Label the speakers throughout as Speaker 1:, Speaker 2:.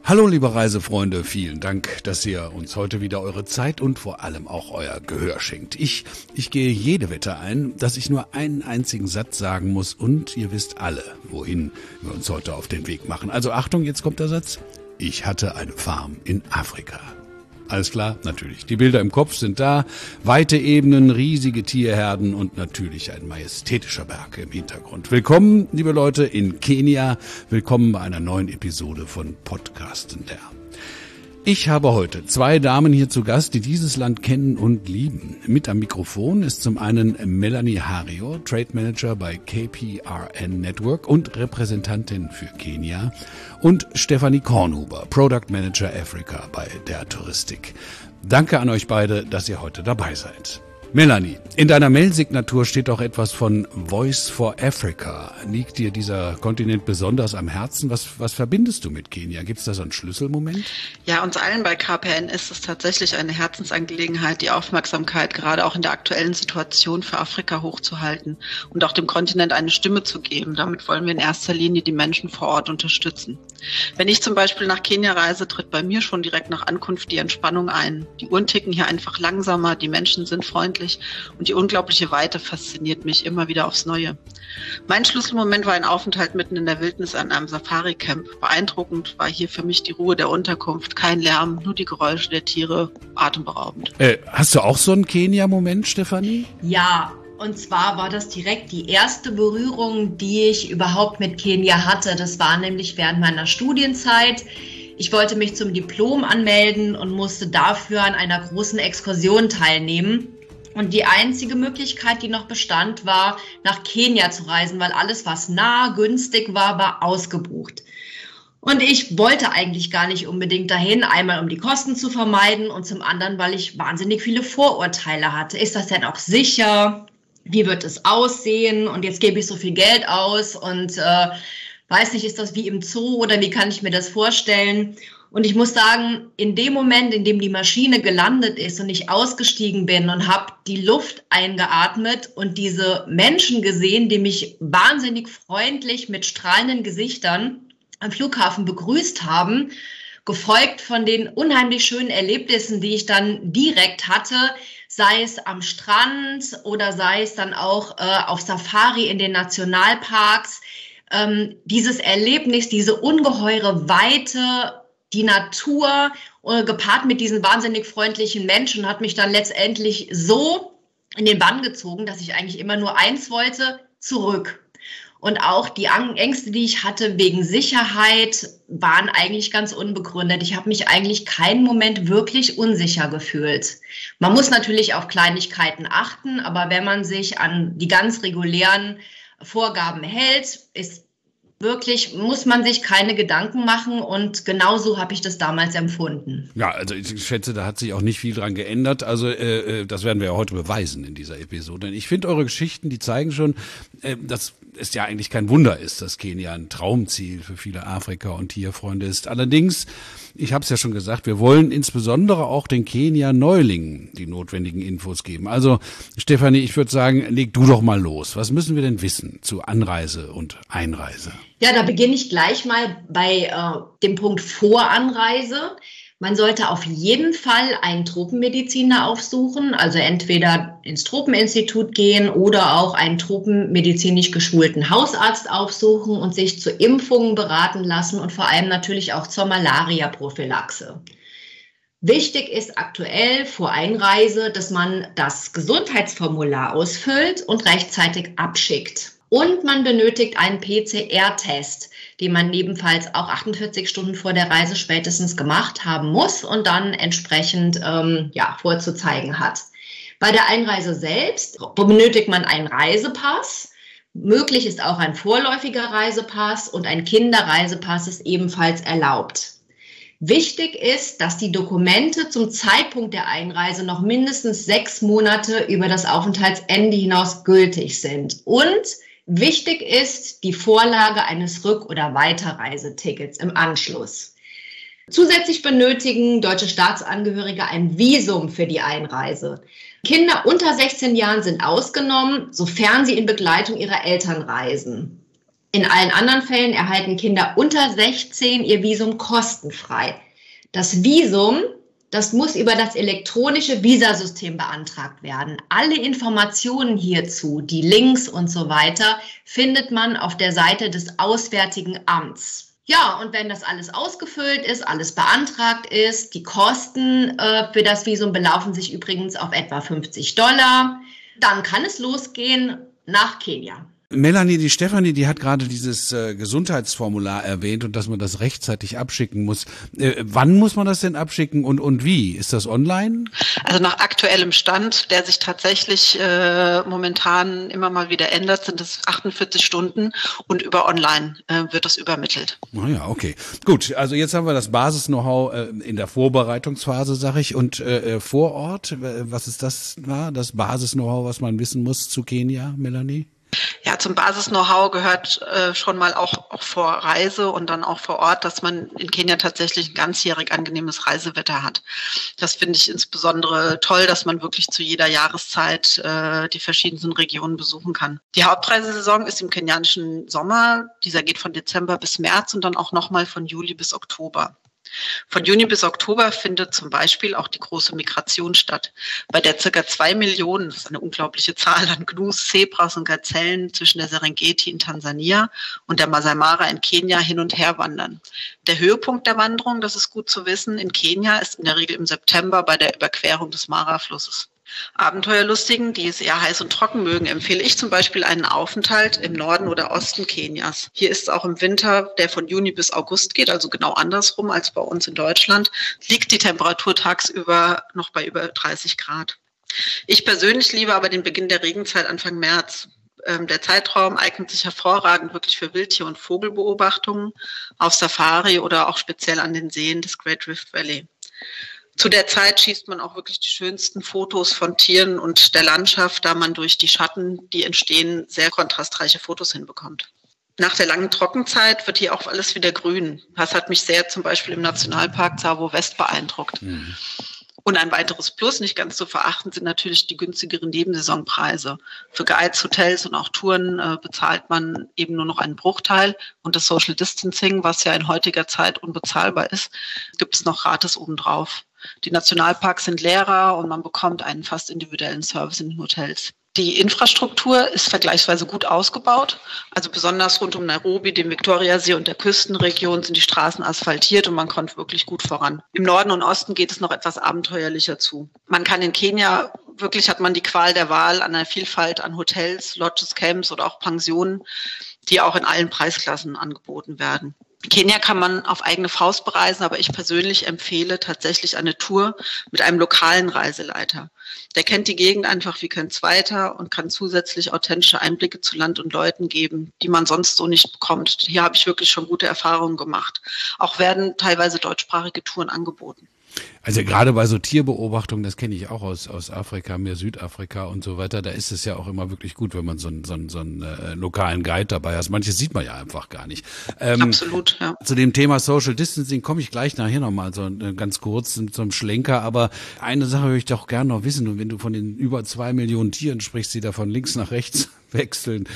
Speaker 1: Hallo liebe Reisefreunde, vielen Dank, dass ihr uns heute wieder eure Zeit und vor allem auch euer Gehör schenkt. Ich gehe jede Wette ein, dass ich nur einen einzigen Satz sagen muss und ihr wisst alle, wohin wir uns heute auf den Weg machen. Also Achtung, jetzt kommt der Satz. Ich hatte eine Farm in Afrika. Alles klar? Natürlich. Die Bilder im Kopf sind da. Weite Ebenen, riesige Tierherden und natürlich ein majestätischer Berg im Hintergrund. Willkommen, liebe Leute, in Kenia. Willkommen bei einer neuen Episode von Podcastender. Ich habe heute zwei Damen hier zu Gast, die dieses Land kennen und lieben. Mit am Mikrofon ist zum einen Melanie Hario, Trade Manager bei KPRN Network und Repräsentantin für Kenia, und Stefanie Kornhuber, Product Manager Africa bei der Touristik. Danke an euch beide, dass ihr heute dabei seid. Melanie, in deiner Mailsignatur steht auch etwas von Voice for Africa. Liegt dir dieser Kontinent besonders am Herzen? Was verbindest du mit Kenia? Gibt es da so einen Schlüsselmoment?
Speaker 2: Ja, uns allen bei KPN ist es tatsächlich eine Herzensangelegenheit, die Aufmerksamkeit gerade auch in der aktuellen Situation für Afrika hochzuhalten und auch dem Kontinent eine Stimme zu geben. Damit wollen wir in erster Linie die Menschen vor Ort unterstützen. Wenn ich zum Beispiel nach Kenia reise, tritt bei mir schon direkt nach Ankunft die Entspannung ein. Die Uhren ticken hier einfach langsamer, die Menschen sind freundlich und die unglaubliche Weite fasziniert mich immer wieder aufs Neue. Mein Schlüsselmoment war ein Aufenthalt mitten in der Wildnis an einem Safari-Camp. Beeindruckend war hier für mich die Ruhe der Unterkunft, kein Lärm, nur die Geräusche der Tiere, atemberaubend.
Speaker 1: Hast du auch so einen Kenia-Moment, Stefanie?
Speaker 3: Ja. Und zwar war das direkt die erste Berührung, die ich überhaupt mit Kenia hatte. Das war nämlich während meiner Studienzeit. Ich wollte mich zum Diplom anmelden und musste dafür an einer großen Exkursion teilnehmen. Und die einzige Möglichkeit, die noch bestand, war, nach Kenia zu reisen, weil alles, was nah, günstig war ausgebucht. Und ich wollte eigentlich gar nicht unbedingt dahin, einmal um die Kosten zu vermeiden und zum anderen, weil ich wahnsinnig viele Vorurteile hatte. Ist das denn auch sicher? Wie wird es aussehen? Und jetzt gebe ich so viel Geld aus und weiß nicht, ist das wie im Zoo oder wie kann ich mir das vorstellen? Und ich muss sagen, in dem Moment, in dem die Maschine gelandet ist und ich ausgestiegen bin und habe die Luft eingeatmet und diese Menschen gesehen, die mich wahnsinnig freundlich mit strahlenden Gesichtern am Flughafen begrüßt haben, gefolgt von den unheimlich schönen Erlebnissen, die ich dann direkt hatte, sei es am Strand oder sei es dann auch auf Safari in den Nationalparks. Dieses Erlebnis, diese ungeheure Weite, die Natur, gepaart mit diesen wahnsinnig freundlichen Menschen, hat mich dann letztendlich so in den Bann gezogen, dass ich eigentlich immer nur eins wollte: zurück. Und auch die Ängste, die ich hatte wegen Sicherheit, waren eigentlich ganz unbegründet. Ich habe mich eigentlich keinen Moment wirklich unsicher gefühlt. Man muss natürlich auf Kleinigkeiten achten, aber wenn man sich an die ganz regulären Vorgaben hält, muss man sich keine Gedanken machen, und genauso habe ich das damals empfunden.
Speaker 1: Ja, also ich schätze, da hat sich auch nicht viel dran geändert. Also das werden wir ja heute beweisen in dieser Episode. Ich finde, eure Geschichten, die zeigen schon, dass es ja eigentlich kein Wunder ist, dass Kenia ein Traumziel für viele Afrika- und Tierfreunde ist. Allerdings, ich habe es ja schon gesagt, wir wollen insbesondere auch den Kenia-Neulingen die notwendigen Infos geben. Also Stefanie, ich würde sagen, leg du doch mal los. Was müssen wir denn wissen zu Anreise und Einreise?
Speaker 3: Ja, da beginne ich gleich mal bei dem Punkt Voranreise. Man sollte auf jeden Fall einen Tropenmediziner aufsuchen, also entweder ins Tropeninstitut gehen oder auch einen tropenmedizinisch geschulten Hausarzt aufsuchen und sich zu Impfungen beraten lassen und vor allem natürlich auch zur Malaria-Prophylaxe. Wichtig ist aktuell vor Einreise, dass man das Gesundheitsformular ausfüllt und rechtzeitig abschickt. Und man benötigt einen PCR-Test, den man ebenfalls auch 48 Stunden vor der Reise spätestens gemacht haben muss und dann entsprechend vorzuzeigen hat. Bei der Einreise selbst benötigt man einen Reisepass. Möglich ist auch ein vorläufiger Reisepass, und ein Kinderreisepass ist ebenfalls erlaubt. Wichtig ist, dass die Dokumente zum Zeitpunkt der Einreise noch mindestens 6 Monate über das Aufenthaltsende hinaus gültig sind. Und wichtig ist die Vorlage eines Rück- oder Weiterreisetickets im Anschluss. Zusätzlich benötigen deutsche Staatsangehörige ein Visum für die Einreise. Kinder unter 16 Jahren sind ausgenommen, sofern sie in Begleitung ihrer Eltern reisen. In allen anderen Fällen erhalten Kinder unter 16 ihr Visum kostenfrei. Das Visum, das muss über das elektronische Visasystem beantragt werden. Alle Informationen hierzu, die Links und so weiter, findet man auf der Seite des Auswärtigen Amts. Ja, und wenn das alles ausgefüllt ist, alles beantragt ist, die Kosten für das Visum belaufen sich übrigens auf etwa $50, dann kann es losgehen nach Kenia.
Speaker 1: Melanie, die Stefanie, die hat gerade dieses Gesundheitsformular erwähnt und dass man das rechtzeitig abschicken muss. Wann muss man das denn abschicken und wie? Ist das online?
Speaker 2: Also nach aktuellem Stand, der sich tatsächlich momentan immer mal wieder ändert, sind es 48 Stunden und über online wird das übermittelt.
Speaker 1: Ja, okay. Gut, also jetzt haben wir das Basis-Know-how in der Vorbereitungsphase, sag ich, und vor Ort, was ist das das Basis-Know-how, was man wissen muss zu Kenia, Melanie?
Speaker 2: Ja, zum Basis-Know-how gehört schon mal auch vor Reise und dann auch vor Ort, dass man in Kenia tatsächlich ein ganzjährig angenehmes Reisewetter hat. Das finde ich insbesondere toll, dass man wirklich zu jeder Jahreszeit die verschiedensten Regionen besuchen kann. Die Hauptreisesaison ist im kenianischen Sommer. Dieser geht von Dezember bis März und dann auch nochmal von Juli bis Oktober. Von Juni bis Oktober findet zum Beispiel auch die große Migration statt, bei der ca. 2 Millionen, das ist eine unglaubliche Zahl an Gnus, Zebras und Gazellen zwischen der Serengeti in Tansania und der Masai Mara in Kenia hin und her wandern. Der Höhepunkt der Wanderung, das ist gut zu wissen, in Kenia ist in der Regel im September bei der Überquerung des Mara-Flusses. Abenteuerlustigen, die es eher heiß und trocken mögen, empfehle ich zum Beispiel einen Aufenthalt im Norden oder Osten Kenias. Hier ist es auch im Winter, der von Juni bis August geht, also genau andersrum als bei uns in Deutschland, liegt die Temperatur tagsüber noch bei über 30 Grad. Ich persönlich liebe aber den Beginn der Regenzeit Anfang März. Der Zeitraum eignet sich hervorragend wirklich für Wildtier- und Vogelbeobachtungen auf Safari oder auch speziell an den Seen des Great Rift Valley. Zu der Zeit schießt man auch wirklich die schönsten Fotos von Tieren und der Landschaft, da man durch die Schatten, die entstehen, sehr kontrastreiche Fotos hinbekommt. Nach der langen Trockenzeit wird hier auch alles wieder grün. Das hat mich sehr zum Beispiel im Nationalpark Tsavo West beeindruckt. Und ein weiteres Plus, nicht ganz zu verachten, sind natürlich die günstigeren Nebensaisonpreise. Für Guides, Hotels und auch Touren bezahlt man eben nur noch einen Bruchteil. Und das Social Distancing, was ja in heutiger Zeit unbezahlbar ist, gibt es noch gratis obendrauf. Die Nationalparks sind leerer und man bekommt einen fast individuellen Service in den Hotels. Die Infrastruktur ist vergleichsweise gut ausgebaut. Also besonders rund um Nairobi, dem Viktoriasee und der Küstenregion sind die Straßen asphaltiert und man kommt wirklich gut voran. Im Norden und Osten geht es noch etwas abenteuerlicher zu. Man kann in Kenia, wirklich hat man die Qual der Wahl an einer Vielfalt an Hotels, Lodges, Camps oder auch Pensionen, die auch in allen Preisklassen angeboten werden. Kenia kann man auf eigene Faust bereisen, aber ich persönlich empfehle tatsächlich eine Tour mit einem lokalen Reiseleiter. Der kennt die Gegend einfach wie kein zweiter und kann zusätzlich authentische Einblicke zu Land und Leuten geben, die man sonst so nicht bekommt. Hier habe ich wirklich schon gute Erfahrungen gemacht. Auch werden teilweise deutschsprachige Touren angeboten.
Speaker 1: Also gerade bei so Tierbeobachtungen, das kenne ich auch aus Afrika, mehr Südafrika und so weiter, da ist es ja auch immer wirklich gut, wenn man so einen lokalen Guide dabei hat. Manches sieht man ja einfach gar nicht.
Speaker 2: Absolut, ja.
Speaker 1: Zu dem Thema Social Distancing komme ich gleich nachher nochmal so ganz kurz zu einem Schlenker, aber eine Sache würde ich doch gerne noch wissen, und wenn du von den über 2 Millionen Tieren sprichst, die da von links nach rechts wechseln,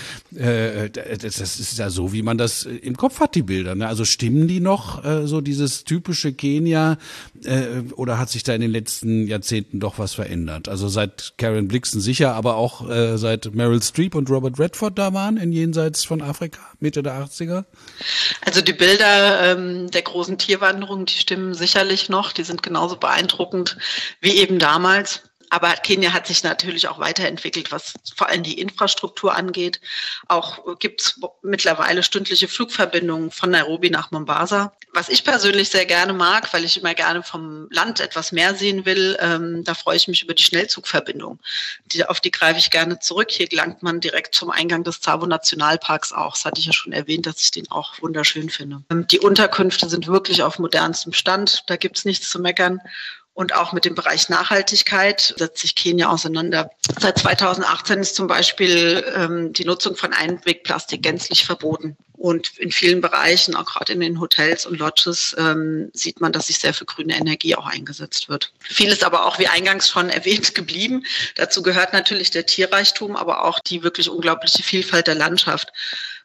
Speaker 1: das ist ja so, wie man das im Kopf hat, die Bilder, ne? Also stimmen die noch, so dieses typische Kenia, oder hat sich da in den letzten Jahrzehnten doch was verändert? Also seit Karen Blixen sicher, aber auch seit Meryl Streep und Robert Redford da waren in Jenseits von Afrika, Mitte der 80er?
Speaker 2: Also die Bilder der großen Tierwanderung, die stimmen sicherlich noch, die sind genauso beeindruckend wie eben damals. Aber Kenia hat sich natürlich auch weiterentwickelt, was vor allem die Infrastruktur angeht. Auch gibt es mittlerweile stündliche Flugverbindungen von Nairobi nach Mombasa. Was ich persönlich sehr gerne mag, weil ich immer gerne vom Land etwas mehr sehen will, da freue ich mich über die Schnellzugverbindung. Auf die greife ich gerne zurück. Hier gelangt man direkt zum Eingang des Tsavo Nationalparks auch. Das hatte ich ja schon erwähnt, dass ich den auch wunderschön finde. Die Unterkünfte sind wirklich auf modernstem Stand. Da gibt es nichts zu meckern. Und auch mit dem Bereich Nachhaltigkeit setzt sich Kenia auseinander. Seit 2018 ist zum Beispiel die Nutzung von Einwegplastik gänzlich verboten. Und in vielen Bereichen, auch gerade in den Hotels und Lodges, sieht man, dass sich sehr für grüne Energie auch eingesetzt wird. Viel ist aber auch, wie eingangs schon erwähnt, geblieben. Dazu gehört natürlich der Tierreichtum, aber auch die wirklich unglaubliche Vielfalt der Landschaft.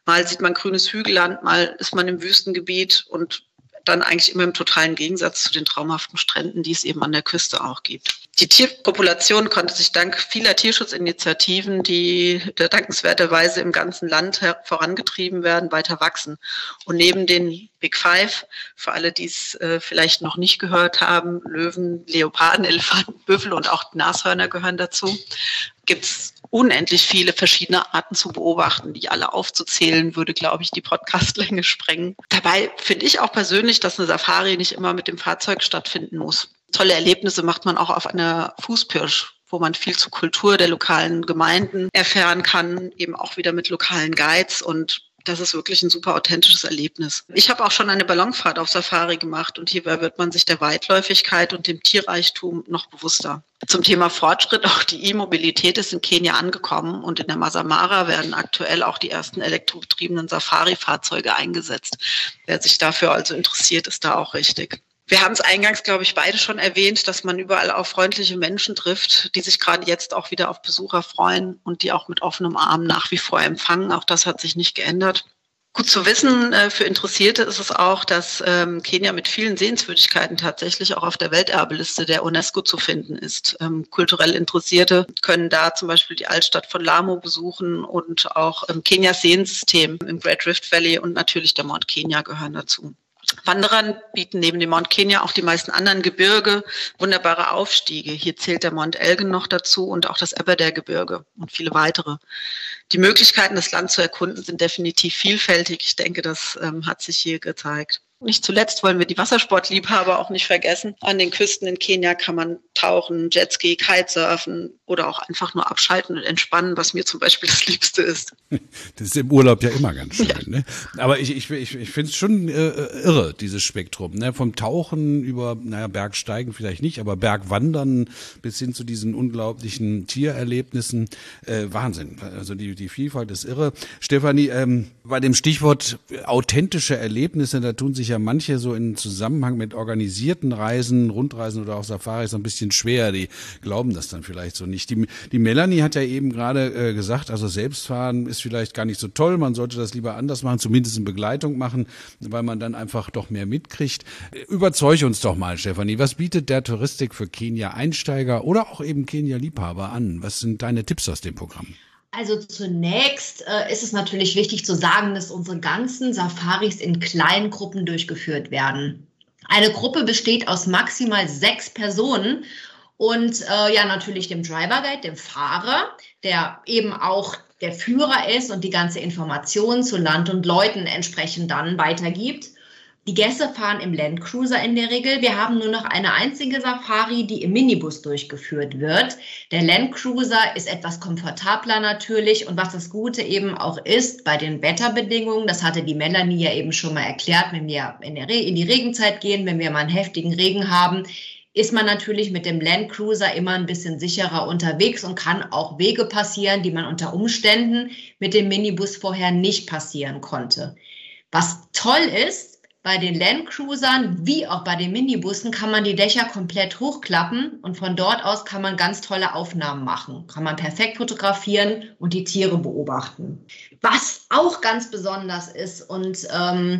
Speaker 2: Mal sieht man grünes Hügelland, mal ist man im Wüstengebiet und dann eigentlich immer im totalen Gegensatz zu den traumhaften Stränden, die es eben an der Küste auch gibt. Die Tierpopulation konnte sich dank vieler Tierschutzinitiativen, die dankenswerterweise im ganzen Land vorangetrieben werden, weiter wachsen. Und neben den Big Five, für alle, die es vielleicht noch nicht gehört haben, Löwen, Leoparden, Elefanten, Büffel und auch Nashörner gehören dazu, gibt es unendlich viele verschiedene Arten zu beobachten. Die alle aufzuzählen, würde, glaube ich, die Podcastlänge sprengen. Dabei finde ich auch persönlich, dass eine Safari nicht immer mit dem Fahrzeug stattfinden muss. Tolle Erlebnisse macht man auch auf einer Fußpirsch, wo man viel zur Kultur der lokalen Gemeinden erfahren kann, eben auch wieder mit lokalen Guides, und das ist wirklich ein super authentisches Erlebnis. Ich habe auch schon eine Ballonfahrt auf Safari gemacht und hierbei wird man sich der Weitläufigkeit und dem Tierreichtum noch bewusster. Zum Thema Fortschritt, auch die E-Mobilität ist in Kenia angekommen und in der Masai Mara werden aktuell auch die ersten elektrobetriebenen Safari-Fahrzeuge eingesetzt. Wer sich dafür also interessiert, ist da auch richtig. Wir haben es eingangs, glaube ich, beide schon erwähnt, dass man überall auf freundliche Menschen trifft, die sich gerade jetzt auch wieder auf Besucher freuen und die auch mit offenem Arm nach wie vor empfangen. Auch das hat sich nicht geändert. Gut zu wissen für Interessierte ist es auch, dass Kenia mit vielen Sehenswürdigkeiten tatsächlich auch auf der Welterbeliste der UNESCO zu finden ist. Kulturell Interessierte können da zum Beispiel die Altstadt von Lamu besuchen und auch Kenias Seensystem im Great Rift Valley und natürlich der Mount Kenya gehören dazu. Wanderern bieten neben dem Mount Kenya auch die meisten anderen Gebirge wunderbare Aufstiege. Hier zählt der Mount Elgin noch dazu und auch das Aberdare-Gebirge und viele weitere. Die Möglichkeiten, das Land zu erkunden, sind definitiv vielfältig. Ich denke, das hat sich hier gezeigt. Nicht zuletzt wollen wir die Wassersportliebhaber auch nicht vergessen. An den Küsten in Kenia kann man tauchen, Jetski, Kitesurfen oder auch einfach nur abschalten und entspannen, was mir zum Beispiel das Liebste ist.
Speaker 1: Das ist im Urlaub ja immer ganz schön. Ja. Ne? Aber ich finde es schon irre, dieses Spektrum. Ne? Vom Tauchen über, Bergsteigen vielleicht nicht, aber Bergwandern bis hin zu diesen unglaublichen Tiererlebnissen. Wahnsinn. Also die Vielfalt ist irre. Stefanie, bei dem Stichwort authentische Erlebnisse, da tun sich ja manche so in Zusammenhang mit organisierten Reisen, Rundreisen oder auch Safaris so ein bisschen schwer. Die glauben das dann vielleicht so nicht. Die Melanie hat ja eben gerade gesagt, also Selbstfahren ist vielleicht gar nicht so toll. Man sollte das lieber anders machen, zumindest in Begleitung machen, weil man dann einfach doch mehr mitkriegt. Überzeug uns doch mal, Stefanie. Was bietet der Touristik für Kenia-Einsteiger oder auch eben Kenia-Liebhaber an? Was sind deine Tipps aus dem Programm?
Speaker 3: Also zunächst ist es natürlich wichtig zu sagen, dass unsere ganzen Safaris in kleinen Gruppen durchgeführt werden. Eine Gruppe besteht aus maximal 6 Personen und natürlich dem Driver Guide, dem Fahrer, der eben auch der Führer ist und die ganze Information zu Land und Leuten entsprechend dann weitergibt. Die Gäste fahren im Landcruiser in der Regel. Wir haben nur noch eine einzige Safari, die im Minibus durchgeführt wird. Der Landcruiser ist etwas komfortabler natürlich. Und was das Gute eben auch ist bei den Wetterbedingungen, das hatte die Melanie ja eben schon mal erklärt, wenn wir in die Regenzeit gehen, wenn wir mal einen heftigen Regen haben, ist man natürlich mit dem Landcruiser immer ein bisschen sicherer unterwegs und kann auch Wege passieren, die man unter Umständen mit dem Minibus vorher nicht passieren konnte. Was toll ist, bei den Landcruisern wie auch bei den Minibussen kann man die Dächer komplett hochklappen und von dort aus kann man ganz tolle Aufnahmen machen. Kann man perfekt fotografieren und die Tiere beobachten. Was auch ganz besonders ist und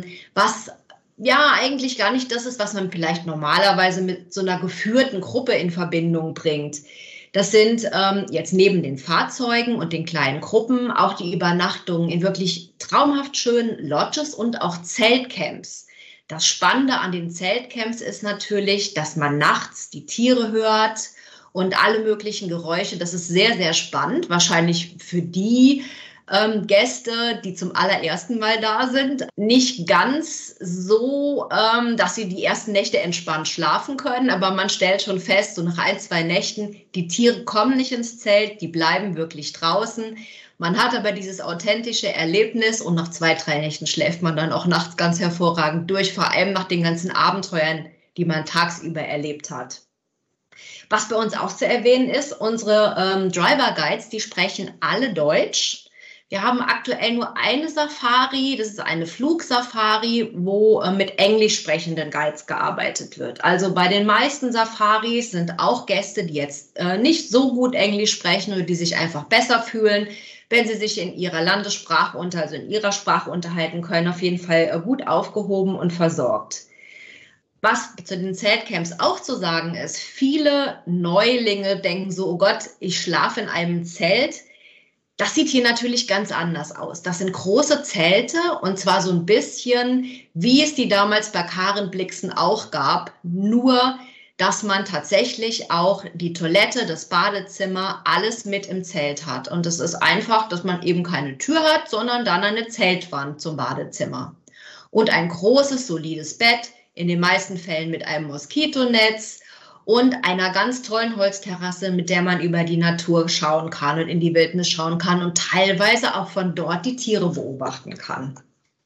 Speaker 3: was eigentlich gar nicht das ist, was man vielleicht normalerweise mit so einer geführten Gruppe in Verbindung bringt. Das sind jetzt neben den Fahrzeugen und den kleinen Gruppen auch die Übernachtungen in wirklich traumhaft schönen Lodges und auch Zeltcamps. Das Spannende an den Zeltcamps ist natürlich, dass man nachts die Tiere hört und alle möglichen Geräusche. Das ist sehr, sehr spannend. Wahrscheinlich für die Gäste, die zum allerersten Mal da sind, nicht ganz so, dass sie die ersten Nächte entspannt schlafen können. Aber man stellt schon fest, so nach 1, 2 Nächten, die Tiere kommen nicht ins Zelt, die bleiben wirklich draußen. Man hat aber dieses authentische Erlebnis und nach 2, 3 Nächten schläft man dann auch nachts ganz hervorragend durch, vor allem nach den ganzen Abenteuern, die man tagsüber erlebt hat. Was bei uns auch zu erwähnen ist, unsere Driver Guides, die sprechen alle Deutsch. Wir haben aktuell nur eine Safari, das ist eine Flugsafari, wo mit englisch sprechenden Guides gearbeitet wird. Also bei den meisten Safaris sind auch Gäste, die jetzt nicht so gut Englisch sprechen oder die sich einfach besser fühlen, wenn sie sich in ihrer Landessprache also in ihrer Sprache unterhalten können, auf jeden Fall gut aufgehoben und versorgt. Was zu den Zeltcamps auch zu sagen ist, viele Neulinge denken so, oh Gott, ich schlafe in einem Zelt. Das sieht hier natürlich ganz anders aus. Das sind große Zelte und zwar so ein bisschen, wie es die damals bei Karen Blixen auch gab, nur dass man tatsächlich auch die Toilette, das Badezimmer, alles mit im Zelt hat. Und es ist einfach, dass man eben keine Tür hat, sondern dann eine Zeltwand zum Badezimmer. Und ein großes, solides Bett, in den meisten Fällen mit einem Moskitonetz und einer ganz tollen Holzterrasse, mit der man über die Natur schauen kann und in die Wildnis schauen kann und teilweise auch von dort die Tiere beobachten kann.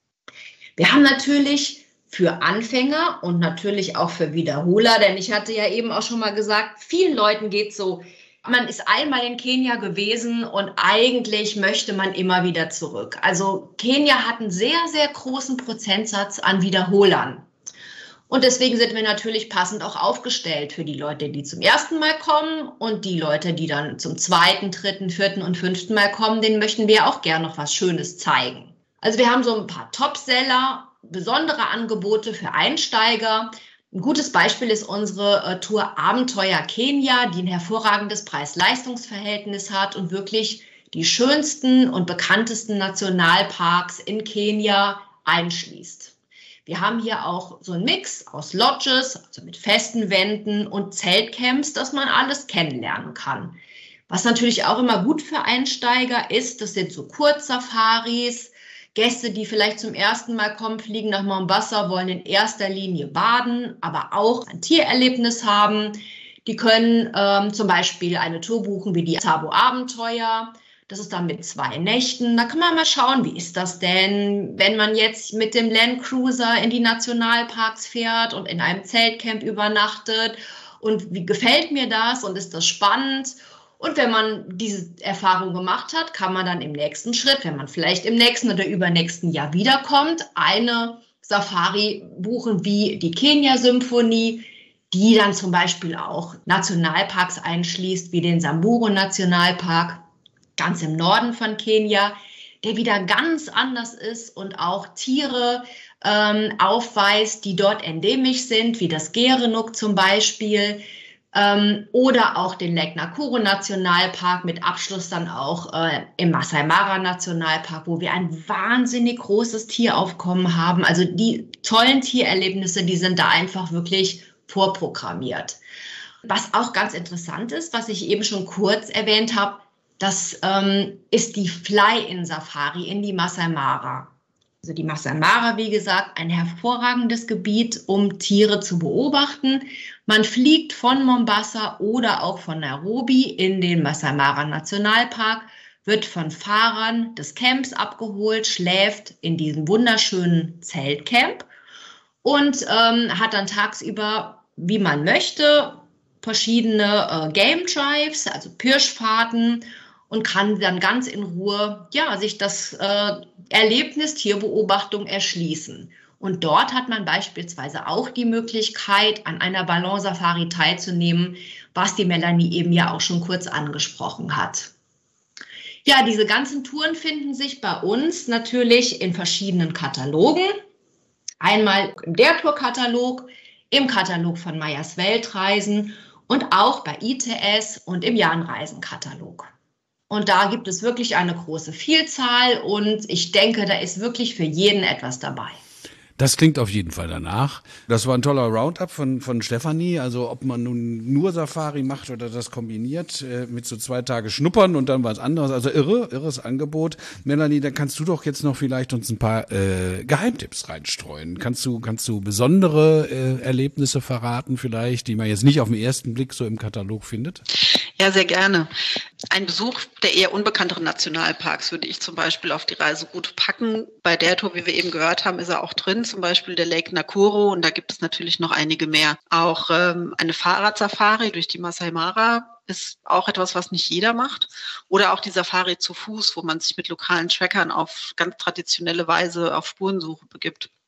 Speaker 3: Wir haben natürlich für Anfänger und natürlich auch für Wiederholer, denn ich hatte ja eben auch schon mal gesagt, vielen Leuten geht so, man ist einmal in Kenia gewesen und eigentlich möchte man immer wieder zurück. Also Kenia hat einen sehr, sehr großen Prozentsatz an Wiederholern. Und deswegen sind wir natürlich passend auch aufgestellt für die Leute, die zum ersten Mal kommen und die Leute, die dann zum zweiten, dritten, vierten und fünften Mal kommen, denen möchten wir auch gerne noch was Schönes zeigen. Also wir haben so ein paar Topseller, besondere Angebote für Einsteiger. Ein gutes Beispiel ist unsere Tour Abenteuer Kenia, die ein hervorragendes Preis-Leistungs-Verhältnis hat und wirklich die schönsten und bekanntesten Nationalparks in Kenia einschließt. Wir haben hier auch so einen Mix aus Lodges, also mit festen Wänden und Zeltcamps, dass man alles kennenlernen kann. Was natürlich auch immer gut für Einsteiger ist, das sind so Kurzsafaris. Gäste, die vielleicht zum ersten Mal kommen, fliegen nach Mombasa, wollen in erster Linie baden, aber auch ein Tiererlebnis haben. Die können zum Beispiel eine Tour buchen wie die Tsavo Abenteuer. Das ist dann mit 2 Nächten. Da kann man mal schauen, wie ist das denn, wenn man jetzt mit dem Landcruiser in die Nationalparks fährt und in einem Zeltcamp übernachtet. Und wie gefällt mir das und ist das spannend? Und wenn man diese Erfahrung gemacht hat, kann man dann im nächsten Schritt, wenn man vielleicht im nächsten oder übernächsten Jahr wiederkommt, eine Safari buchen wie die Kenia-Symphonie, die dann zum Beispiel auch Nationalparks einschließt, wie den Samburu-Nationalpark, ganz im Norden von Kenia, der wieder ganz anders ist und auch Tiere aufweist, die dort endemisch sind, wie das Gerenuk zum Beispiel, oder auch den Lake Nakuru Nationalpark mit Abschluss dann auch im Masai Mara Nationalpark, wo wir ein wahnsinnig großes Tieraufkommen haben. Also die tollen Tiererlebnisse, die sind da einfach wirklich vorprogrammiert. Was auch ganz interessant ist, was ich eben schon kurz erwähnt habe, das ist die Fly-in-Safari in die Masai Mara. Also die Masai Mara, wie gesagt, ein hervorragendes Gebiet, um Tiere zu beobachten. Man fliegt von Mombasa oder auch von Nairobi in den Masai Mara Nationalpark, wird von Fahrern des Camps abgeholt, schläft in diesem wunderschönen Zeltcamp und hat dann tagsüber, wie man möchte, verschiedene Game Drives, also Pirschfahrten, und kann dann ganz in Ruhe sich das Erlebnis Tierbeobachtung erschließen. Und dort hat man beispielsweise auch die Möglichkeit, an einer Ballon-Safari teilzunehmen, was die Melanie eben ja auch schon kurz angesprochen hat. Ja, diese ganzen Touren finden sich bei uns natürlich in verschiedenen Katalogen. Einmal im Der Tour-Katalog, im Katalog von Meyers Weltreisen und auch bei ITS und im Jahnreisen-Katalog. Und da gibt es wirklich eine große Vielzahl und ich denke, da ist wirklich für jeden etwas dabei.
Speaker 1: Das klingt auf jeden Fall danach. Das war ein toller Roundup von Stefanie. Also ob man nun nur Safari macht oder das kombiniert mit so 2 Tage Schnuppern und dann was anderes. Also irres Angebot. Melanie, da kannst du doch jetzt noch vielleicht uns ein paar Geheimtipps reinstreuen. Kannst du besondere Erlebnisse verraten vielleicht, die man jetzt nicht auf den ersten Blick so im Katalog findet?
Speaker 2: Ja, sehr gerne. Ein Besuch der eher unbekannteren Nationalparks würde ich zum Beispiel auf die Reiseroute packen. Bei der Tour, wie wir eben gehört haben, ist er auch drin, zum Beispiel der Lake Nakuru, und da gibt es natürlich noch einige mehr. Auch eine Fahrradsafari durch die Masai Mara ist auch etwas, was nicht jeder macht. Oder auch die Safari zu Fuß, wo man sich mit lokalen Trackern auf ganz traditionelle Weise auf Spurensuche begibt.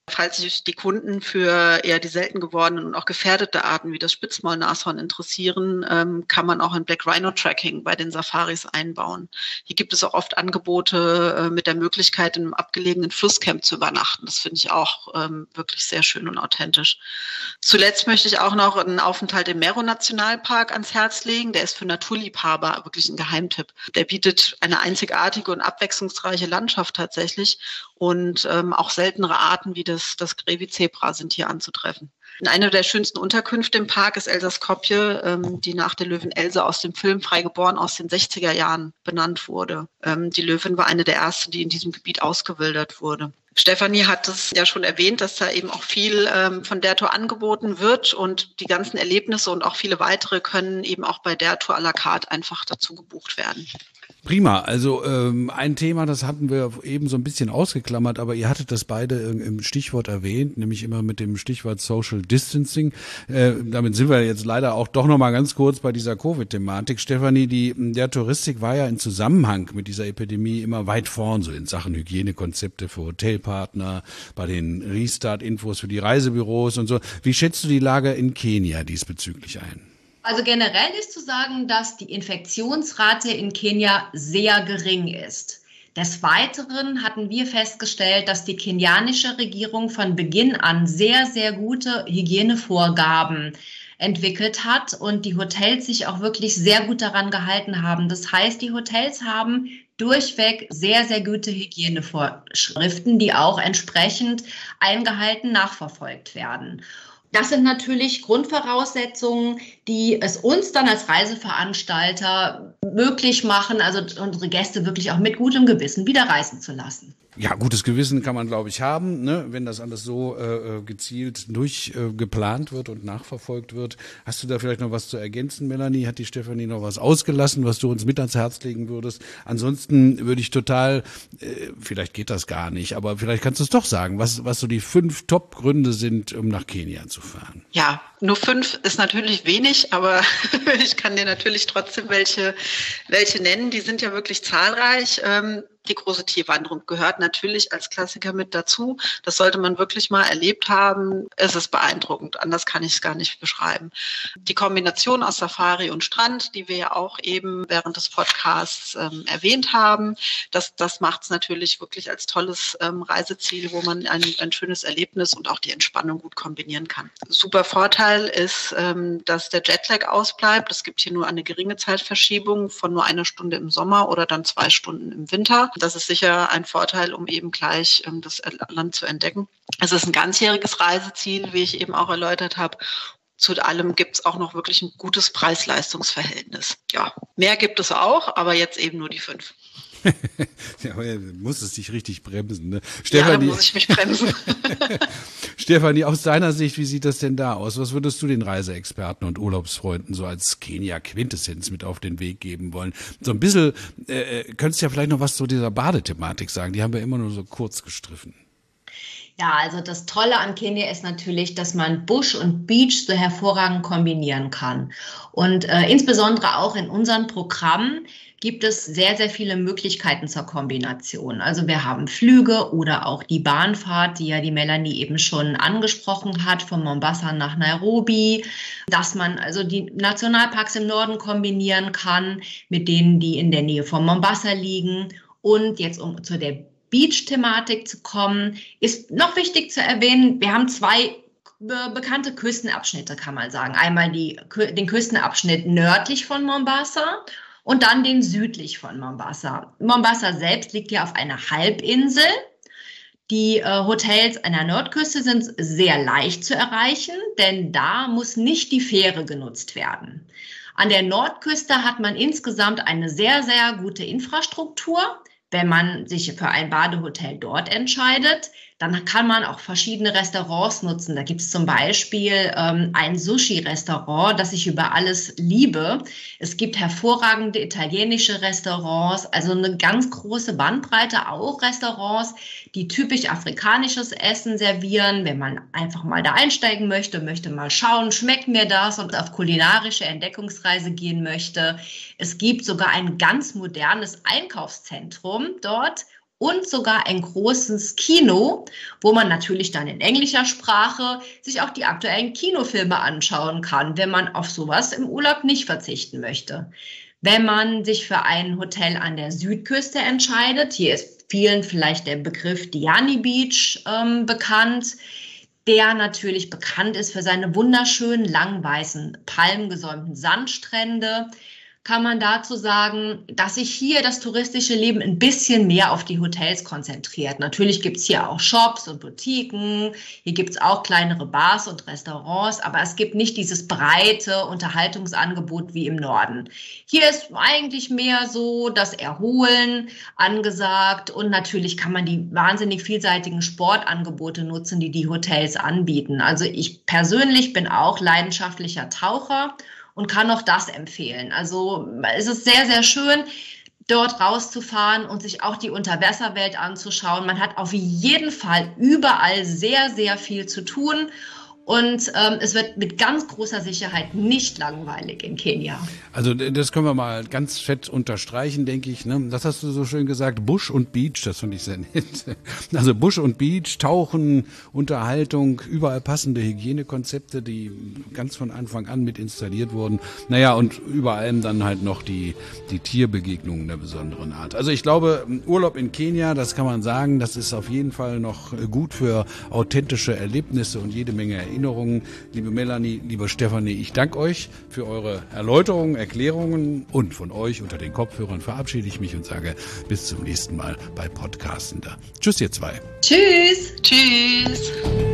Speaker 2: Falls sich die Kunden für eher die selten gewordenen und auch gefährdete Arten wie das Spitzmaulnashorn interessieren, kann man auch ein Black Rhino Tracking bei den Safaris einbauen. Hier gibt es auch oft Angebote mit der Möglichkeit, in einem abgelegenen Flusscamp zu übernachten. Das finde ich auch wirklich sehr schön und authentisch. Zuletzt möchte ich auch noch einen Aufenthalt im Mero-Nationalpark ans Herz legen. Der ist für Naturliebhaber wirklich ein Geheimtipp. Der bietet eine einzigartige und abwechslungsreiche Landschaft tatsächlich und auch seltenere Arten wie das Grevi-Zebra sind hier anzutreffen. Eine der schönsten Unterkünfte im Park ist Elsa Skopje, die nach der Löwin Else aus dem Film Frei geboren aus den 60er Jahren benannt wurde. Die Löwin war eine der ersten, die in diesem Gebiet ausgewildert wurde. Stefanie hat es ja schon erwähnt, dass da eben auch viel von der Tour angeboten wird und die ganzen Erlebnisse und auch viele weitere können eben auch bei der Tour à la carte einfach dazu gebucht werden.
Speaker 1: Prima, also ein Thema, das hatten wir eben so ein bisschen ausgeklammert, aber ihr hattet das beide im Stichwort erwähnt, nämlich immer mit dem Stichwort Social Distancing. Damit sind wir jetzt leider auch doch nochmal ganz kurz bei dieser Covid-Thematik. Stefanie, der Touristik war ja in Zusammenhang mit dieser Epidemie immer weit vorn, so in Sachen Hygienekonzepte für Hotelpartner, bei den Restart-Infos für die Reisebüros und so. Wie schätzt du die Lage in Kenia diesbezüglich ein?
Speaker 3: Also generell ist zu sagen, dass die Infektionsrate in Kenia sehr gering ist. Des Weiteren hatten wir festgestellt, dass die kenianische Regierung von Beginn an sehr, sehr gute Hygienevorgaben entwickelt hat und die Hotels sich auch wirklich sehr gut daran gehalten haben. Das heißt, die Hotels haben durchweg sehr, sehr gute Hygienevorschriften, die auch entsprechend eingehalten nachverfolgt werden. Das sind natürlich Grundvoraussetzungen, die es uns dann als Reiseveranstalter möglich machen, also unsere Gäste wirklich auch mit gutem Gewissen wieder reisen zu lassen.
Speaker 1: Ja, gutes Gewissen kann man, glaube ich, haben, ne? Wenn das alles so gezielt durchgeplant wird und nachverfolgt wird. Hast du da vielleicht noch was zu ergänzen, Melanie? Hat die Stefanie noch was ausgelassen, was du uns mit ans Herz legen würdest? Ansonsten würde ich total, vielleicht geht das gar nicht, aber vielleicht kannst du es doch sagen, was so die 5 Top-Gründe sind, um nach Kenia zu fahren.
Speaker 2: Ja, nur 5 ist natürlich wenig, aber ich kann dir natürlich trotzdem welche nennen. Die sind ja wirklich zahlreich. Die große Tierwanderung gehört natürlich als Klassiker mit dazu. Das sollte man wirklich mal erlebt haben. Es ist beeindruckend. Anders kann ich es gar nicht beschreiben. Die Kombination aus Safari und Strand, die wir ja auch eben während des Podcasts erwähnt haben, das macht es natürlich wirklich als tolles Reiseziel, wo man ein schönes Erlebnis und auch die Entspannung gut kombinieren kann. Super Vorteil ist, dass der Jetlag ausbleibt. Es gibt hier nur eine geringe Zeitverschiebung von nur 1 Stunde im Sommer oder dann 2 Stunden im Winter. Das ist sicher ein Vorteil, um eben gleich das Land zu entdecken. Es ist ein ganzjähriges Reiseziel, wie ich eben auch erläutert habe. Zu allem gibt es auch noch wirklich ein gutes Preis-Leistungs-Verhältnis. Ja, mehr gibt es auch, aber jetzt eben nur die 5.
Speaker 1: Ja, aber muss es dich richtig bremsen, ne?
Speaker 2: Stefanie, ja, da muss ich mich bremsen.
Speaker 1: Stefanie, aus deiner Sicht, wie sieht das denn da aus? Was würdest du den Reiseexperten und Urlaubsfreunden so als Kenia-Quintessenz mit auf den Weg geben wollen? So ein bisschen, könntest du ja vielleicht noch was zu dieser Badethematik sagen. Die haben wir immer nur so kurz gestriffen.
Speaker 3: Ja, also das Tolle an Kenia ist natürlich, dass man Busch und Beach so hervorragend kombinieren kann. Und insbesondere auch in unseren Programmen gibt es sehr, sehr viele Möglichkeiten zur Kombination. Also wir haben Flüge oder auch die Bahnfahrt, die ja die Melanie eben schon angesprochen hat, von Mombasa nach Nairobi, dass man also die Nationalparks im Norden kombinieren kann mit denen, die in der Nähe von Mombasa liegen. Und jetzt um zu der Beach-Thematik zu kommen, ist noch wichtig zu erwähnen, wir haben 2 bekannte Küstenabschnitte, kann man sagen. Einmal den Küstenabschnitt nördlich von Mombasa und dann den südlich von Mombasa. Mombasa selbst liegt ja auf einer Halbinsel. Die Hotels an der Nordküste sind sehr leicht zu erreichen, denn da muss nicht die Fähre genutzt werden. An der Nordküste hat man insgesamt eine sehr, sehr gute Infrastruktur. Wenn man sich für ein Badehotel dort entscheidet, dann kann man auch verschiedene Restaurants nutzen. Da gibt es zum Beispiel ein Sushi-Restaurant, das ich über alles liebe. Es gibt hervorragende italienische Restaurants, also eine ganz große Bandbreite, auch Restaurants, die typisch afrikanisches Essen servieren. Wenn man einfach mal da einsteigen möchte mal schauen, schmeckt mir das und auf kulinarische Entdeckungsreise gehen möchte. Es gibt sogar ein ganz modernes Einkaufszentrum dort. und sogar ein großes Kino, wo man natürlich dann in englischer Sprache sich auch die aktuellen Kinofilme anschauen kann, wenn man auf sowas im Urlaub nicht verzichten möchte. Wenn man sich für ein Hotel an der Südküste entscheidet, hier ist vielen vielleicht der Begriff Diani Beach bekannt, der natürlich bekannt ist für seine wunderschönen, lang weißen, palmengesäumten Sandstrände, kann man dazu sagen, dass sich hier das touristische Leben ein bisschen mehr auf die Hotels konzentriert. Natürlich gibt es hier auch Shops und Boutiquen, hier gibt es auch kleinere Bars und Restaurants, aber es gibt nicht dieses breite Unterhaltungsangebot wie im Norden. Hier ist eigentlich mehr so das Erholen angesagt und natürlich kann man die wahnsinnig vielseitigen Sportangebote nutzen, die die Hotels anbieten. Also ich persönlich bin auch leidenschaftlicher Taucher und kann auch das empfehlen. Also es ist sehr, sehr schön, dort rauszufahren und sich auch die Unterwasserwelt anzuschauen. Man hat auf jeden Fall überall sehr, sehr viel zu tun. Und es wird mit ganz großer Sicherheit nicht langweilig in Kenia.
Speaker 1: Also das können wir mal ganz fett unterstreichen, denke ich. Ne? Das hast du so schön gesagt, Busch und Beach, das finde ich sehr nett. Also Busch und Beach, Tauchen, Unterhaltung, überall passende Hygienekonzepte, die ganz von Anfang an mit installiert wurden. Naja, und über allem dann halt noch die Tierbegegnungen der besonderen Art. Also ich glaube, Urlaub in Kenia, das kann man sagen, das ist auf jeden Fall noch gut für authentische Erlebnisse und jede Menge Erinnerungen. Liebe Melanie, liebe Stefanie, ich danke euch für eure Erläuterungen, Erklärungen und von euch unter den Kopfhörern verabschiede ich mich und sage bis zum nächsten Mal bei Podcastender. Tschüss ihr zwei.
Speaker 3: Tschüss.
Speaker 2: Tschüss.